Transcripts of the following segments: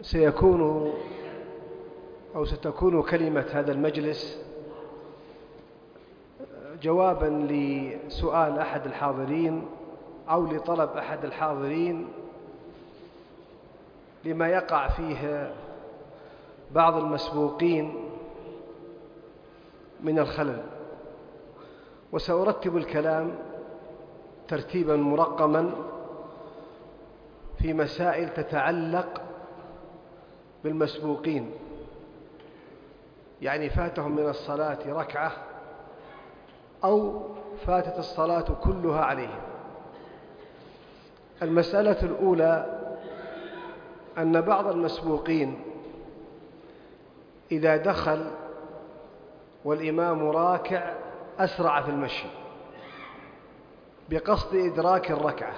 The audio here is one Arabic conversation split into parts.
ستكون كلمة هذا المجلس جوابا لسؤال أحد الحاضرين أو لطلب أحد الحاضرين لما يقع فيه بعض المسبوقين من الخلل، وسأرتب الكلام ترتيبا مرقما في مسائل تتعلق بالمسبوقين، يعني فاتهم من الصلاة ركعة أو فاتت الصلاة كلها عليهم. المسألة الأولى أن بعض المسبوقين إذا دخل والإمام راكع أسرع في المشي بقصد إدراك الركعة،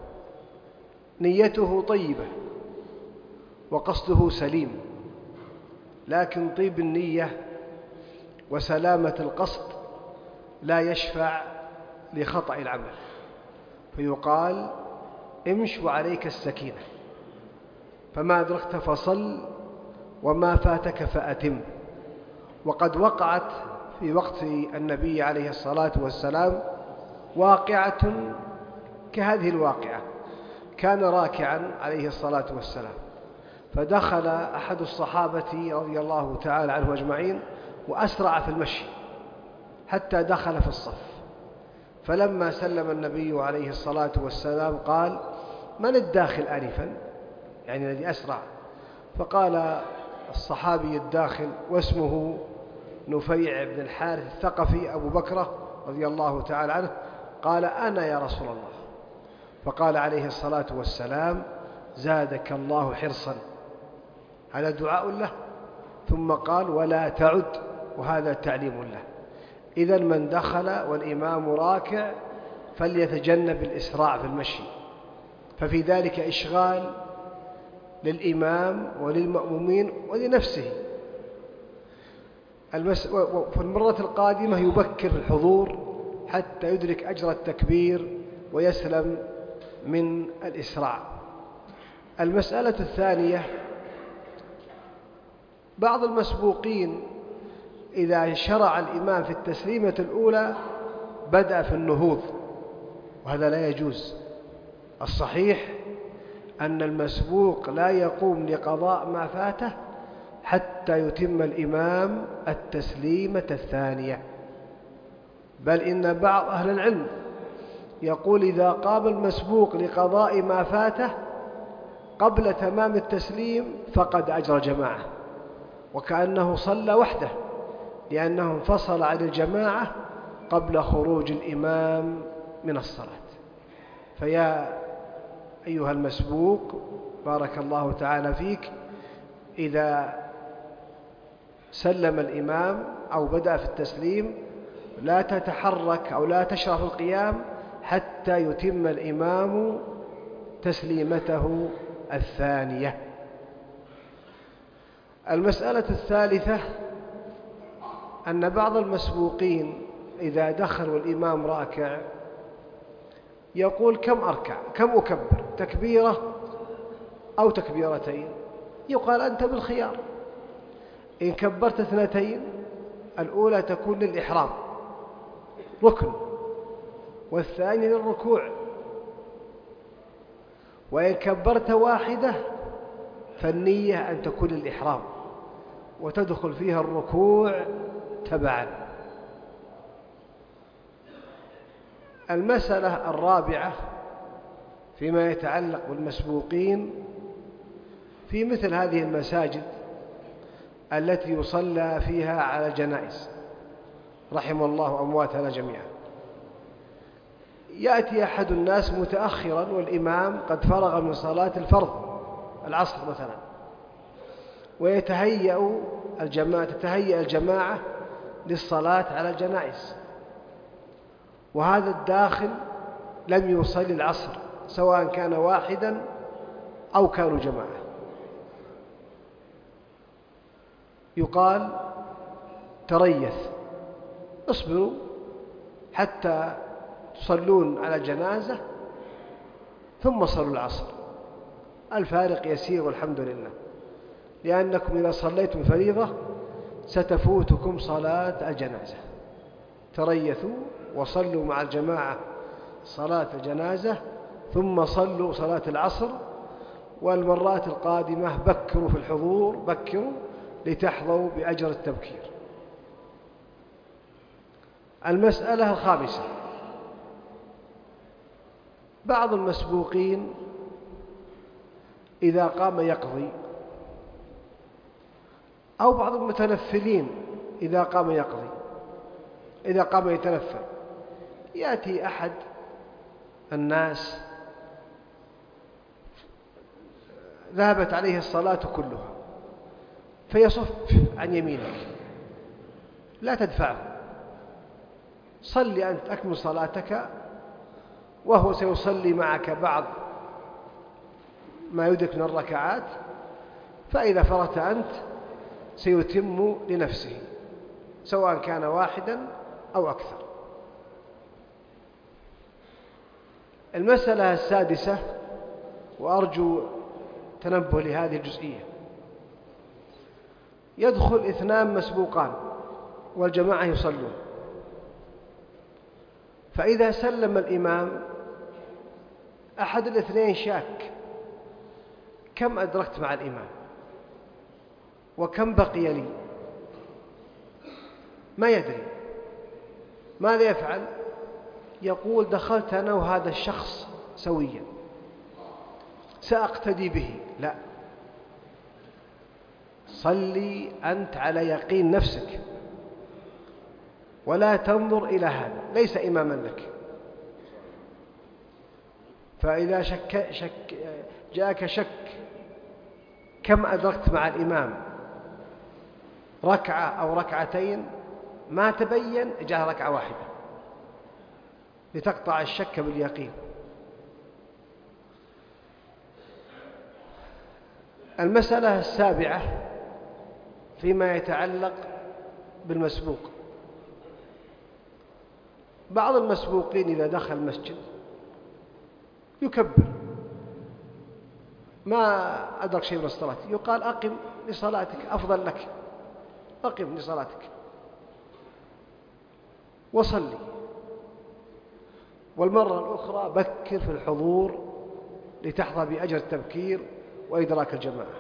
نيته طيبة وقصده سليم، لكن طيب النية وسلامة القصد لا يشفع لخطأ العمل، فيقال امش وعليك السكينة، فما أدركت فصل وما فاتك فأتم. وقد وقعت في وقت النبي عليه الصلاة والسلام واقعة كهذه الواقعة، كان راكعا عليه الصلاة والسلام، فدخل أحد الصحابة رضي الله تعالى عنهم أجمعين وأسرع في المشي حتى دخل في الصف، فلما سلم النبي عليه الصلاة والسلام قال: من الداخل آنفا؟ يعني الذي أسرع. فقال الصحابي الداخل واسمه نفيع بن الحارث الثقفي أبو بكرة رضي الله تعالى عنه، قال: أنا يا رسول الله. فقال عليه الصلاة والسلام: زادك الله حرصا، هذا دعاء له، ثم قال: ولا تعد، وهذا تعليم له. إذن من دخل والإمام راكع فليتجنب الإسراع في المشي، ففي ذلك إشغال للإمام وللمأمومين ولنفسه. في المرة القادمة يبكر في الحضور حتى يدرك أجر التكبير ويسلم من الإسراع. المسألة الثانية: بعض المسبوقين إذا شرع الإمام في التسليمة الأولى بدأ في النهوض، وهذا لا يجوز. الصحيح أن المسبوق لا يقوم لقضاء ما فاته حتى يتم الإمام التسليمة الثانية، بل إن بعض أهل العلم يقول إذا قام المسبوق لقضاء ما فاته قبل تمام التسليم فقد أجر جماعة، وكأنه صلى وحده، لأنه انفصل عن الجماعة قبل خروج الإمام من الصلاة. فيا أيها المسبوق بارك الله تعالى فيك، إذا سلم الإمام أو بدأ في التسليم لا تتحرك أو لا تشرع في القيام حتى يتم الإمام تسليمته الثانية. المسألة الثالثة أن بعض المسبوقين إذا دخل والإمام راكع يقول: كم أركع، كم أكبر، تكبيرة أو تكبيرتين؟ يقال: أنت بالخيار، إن كبرت 2 الأولى تكون للإحرام ركن، والثانية للركوع، وإن كبرت 1 فالنية أن تكون للإحرام وتدخل فيها الركوع تبعا. المسألة الرابعة فيما يتعلق بالمسبوقين في مثل هذه المساجد التي يصلى فيها على الجنائز، رحم الله أمواتنا جميعا، يأتي أحد الناس متأخرا والإمام قد فرغ من صلاة الفرض العصر مثلا، وتتهيأ الجماعة للصلاة على الجنائز، وهذا الداخل لم يصلي العصر سواء كان واحدا أو كانوا جماعة. يقال: تريث، اصبروا حتى تصلون على الجنازة ثم صلوا العصر، الفارق يسير والحمد لله. لأنكم إذا صليتم فريضة ستفوتكم صلاة الجنازة. تريثوا وصلوا مع الجماعة صلاة الجنازة، ثم صلوا صلاة العصر، والمرات القادمة بكروا في الحضور، بكروا لتحظوا بأجر التبكير. المسألة الخامسة: بعض المسبوقين إذا قام يقضي، أو بعض المتنفلين إذا قام يقضي، إذا قام يتنفل، يأتي أحد الناس ذهبت عليه الصلاة كلها فيصف عن يمينك، لا تدفعه، صل أنت، أكمل صلاتك، وهو سيصلي معك بعض ما يدرك من الركعات، فإذا فرغت أنت سيتم لنفسه سواء كان واحدا أو أكثر. المسألة السادسة، وأرجو تنبه لهذه الجزئية: يدخل اثنان مسبوقان والجماعة يصلون، فإذا سلم الإمام أحد الاثنين شاك كم أدركت مع الإمام وكم بقي لي، ما يدري، ماذا يفعل؟ يقول دخلت أنا وهذا الشخص سويا سأقتدي به. لا، صلي أنت على يقين نفسك ولا تنظر إلى هذا، ليس إماما لك. فإذا جاءك شك كم أدركت مع الإمام، ركعة أو ركعتين، ما تبين، جاء ركعة واحدة لتقطع الشك باليقين. المسألة السابعة فيما يتعلق بالمسبوق: بعض المسبوقين إذا دخل المسجد يكبر، ما أدرك شيء من الصلاة، يقال أقم لصلاتك، أفضل لك، أقم لصلاتك وصلي. والمرة الأخرى بكر في الحضور لتحظى بأجر التبكير وإدراك الجماعة.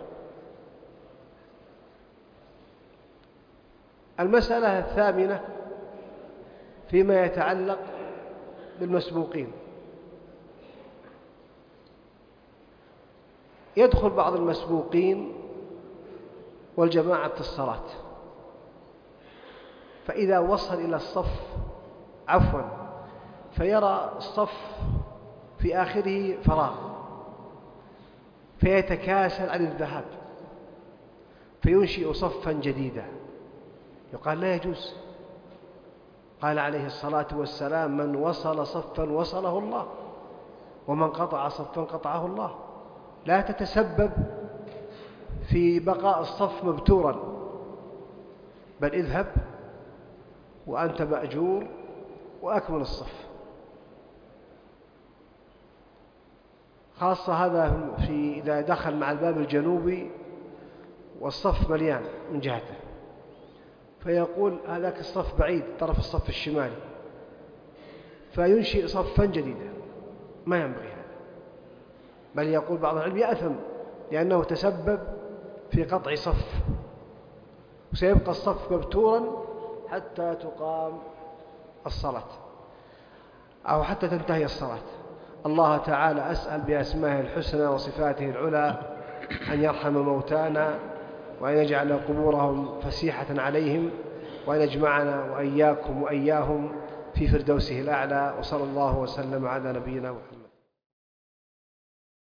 المسألة الثامنة فيما يتعلق بالمسبوقين: يدخل بعض المسبوقين والجماعة في الصلاة، فإذا وصل إلى الصف فيرى الصف في آخره فراغ، فيتكاسل عن الذهاب فينشئ صفا جديدا، يقال لا يجوز. قال عليه الصلاة والسلام: من وصل صفا وصله الله، ومن قطع صفا قطعه الله. لا تتسبب في بقاء الصف مبتورا، بل اذهب وأنت مأجور وأكمل الصف. خاصة هذا إذا دخل مع الباب الجنوبي والصف مليان من جهته، فيقول هذاك الصف بعيد، طرف الصف الشمالي، فينشئ صفا جديدا، ما ينبغي هذا. بل يقول بعض العلم يأثم لأنه تسبب في قطع صف، وسيبقى الصف مبتورا حتى تقام الصلاة أو حتى تنتهي الصلاة. الله تعالى أسأل بأسمائه الحسنى وصفاته العلى أن يرحم موتانا، وأن يجعل قبورهم فسيحة عليهم، وأن يجمعنا وإياكم وإياهم في فردوسه الأعلى. وصلى الله وسلم على نبينا محمد.